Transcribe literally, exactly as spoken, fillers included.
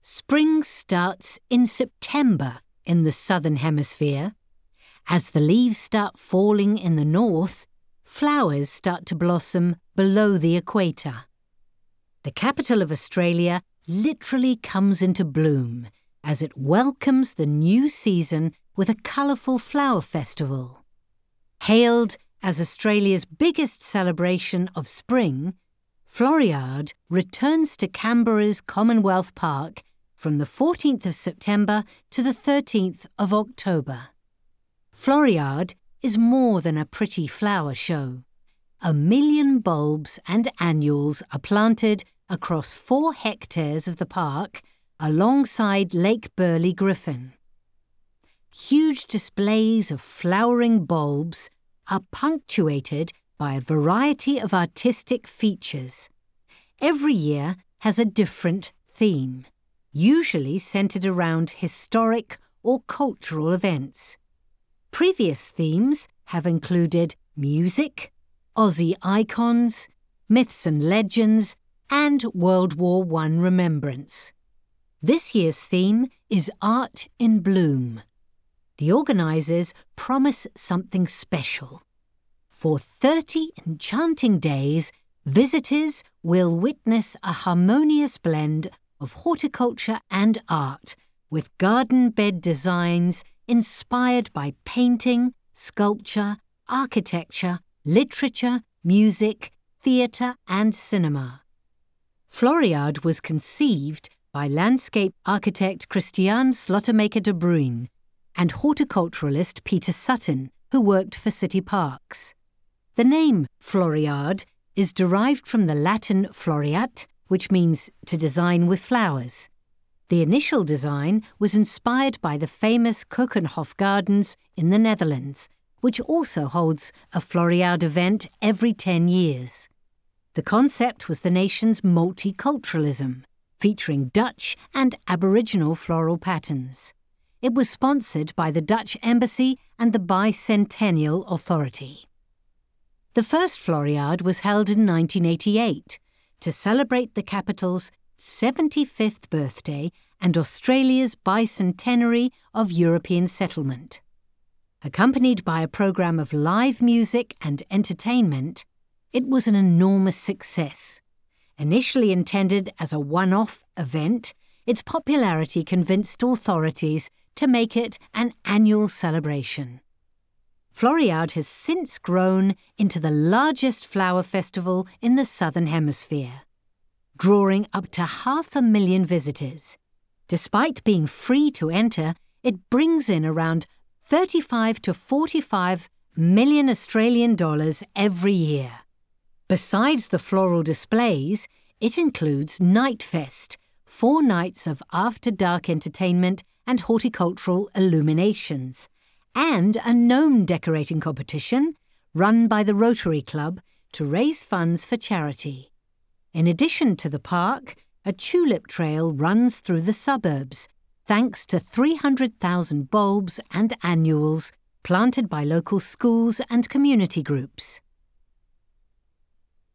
Spring starts in September in the southern hemisphere. As the leaves start falling in the north, flowers start to blossom below the equator. The capital of Australia literally comes into bloom as it welcomes the new season with a colourful flower festival. Hailed as Australia's biggest celebration of spring, Floriade returns to Canberra's Commonwealth Park from the fourteenth of September to the thirteenth of October. Floriade is more than a pretty flower show. A million bulbs and annuals are planted across four hectares of the park alongside Lake Burley Griffin. Huge displays of flowering bulbs are punctuated by a variety of artistic features. Every year has a different theme, usually centred around historic or cultural events. Previous themes have included music, Aussie icons, myths and legends, and World War One remembrance. This year's theme is Art in Bloom. The organisers promise something special. For thirty enchanting days, visitors will witness a harmonious blend of horticulture and art, with garden bed designs inspired by painting, sculpture, architecture, literature, music, theatre and cinema. Floriade was conceived by landscape architect Christian Slottermaker de Bruyn and horticulturalist Peter Sutton, who worked for City Parks. The name Floriade is derived from the Latin floreat, which means to design with flowers. The initial design was inspired by the famous Keukenhof Gardens in the Netherlands, which also holds a Floriade event every ten years. The concept was the nation's multiculturalism, featuring Dutch and Aboriginal floral patterns. It was sponsored by the Dutch Embassy and the Bicentennial Authority. The first Floriade was held in nineteen eighty-eight to celebrate the capital's seventy-fifth birthday and Australia's bicentenary of European settlement. Accompanied by a programme of live music and entertainment, it was an enormous success. Initially intended as a one-off event, its popularity convinced authorities to make it an annual celebration. Floriade has since grown into the largest flower festival in the Southern Hemisphere, drawing up to half a million visitors. Despite being free to enter, it brings in around thirty-five to forty-five million Australian dollars every year. Besides the floral displays, it includes Nightfest, four nights of after-dark entertainment and horticultural illuminations, and a gnome decorating competition run by the Rotary Club to raise funds for charity. In addition to the park, a tulip trail runs through the suburbs, thanks to three hundred thousand bulbs and annuals planted by local schools and community groups.